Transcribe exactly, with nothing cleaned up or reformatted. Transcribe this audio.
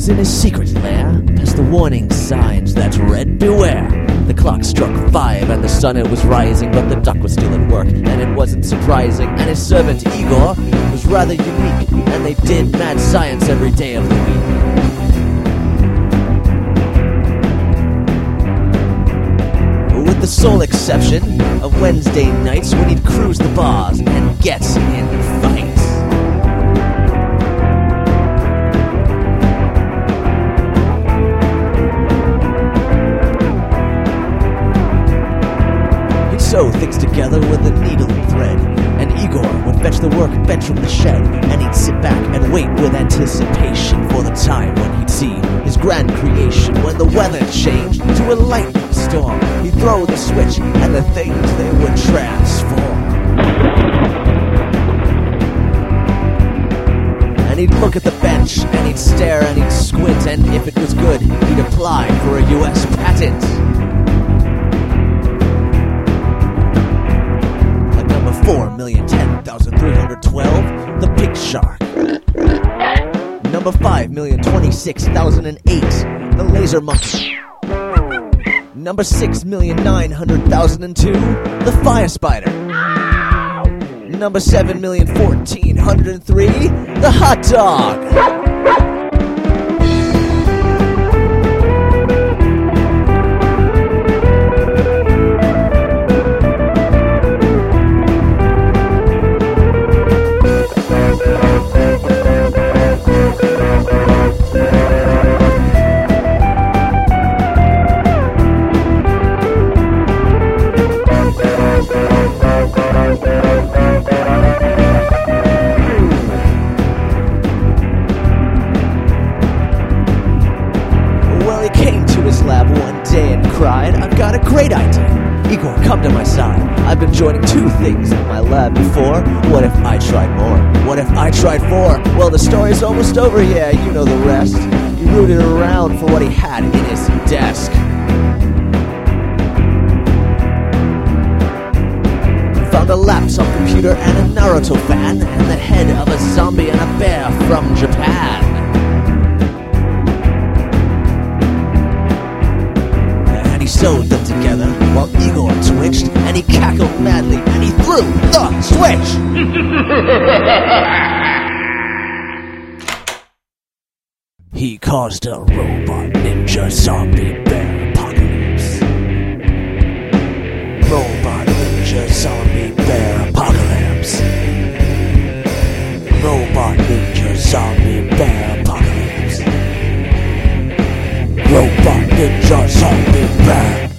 was in his secret lair, past the warning signs that read beware. The clock struck five and the sun it was rising, but the duck was still at work and it wasn't surprising. And his servant Igor was rather unique, and they did mad science every day of the week. With the sole exception of Wednesday nights when he'd cruise the bars and get in fights. Sew things together with a needle and thread, and Igor would fetch the workbench from the shed, and he'd sit back and wait with anticipation for the time when he'd see his grand creation. When the weather changed to a lightning storm, he'd throw the switch and the things they would transform. And he'd look at the bench and he'd stare and he'd squint, and if it was good he'd apply for a U S patent. Four million ten thousand three hundred twelve, the pig shark. Number five million twenty-six thousand and eight, the laser monkey. Number six million nine hundred thousand and two, the fire spider. Number seven million fourteen hundred and three, the hot dog. I've got a great idea. Igor, come to my side. I've been joining two things in my lab before. What if I tried more? What if I tried four? Well, the story's almost over, yeah, you know the rest. He rooted around for what he had in his desk. Found a laptop computer and a Naruto fan, and the head of a zombie and a bear from Japan. He sewed them together while Igor twitched, and he cackled madly, and he threw the switch! He caused a robot ninja zombie bear apocalypse. Robot ninja zombie bear apocalypse. Robot ninja zombie bear apocalypse. Robot ninja zombie bear.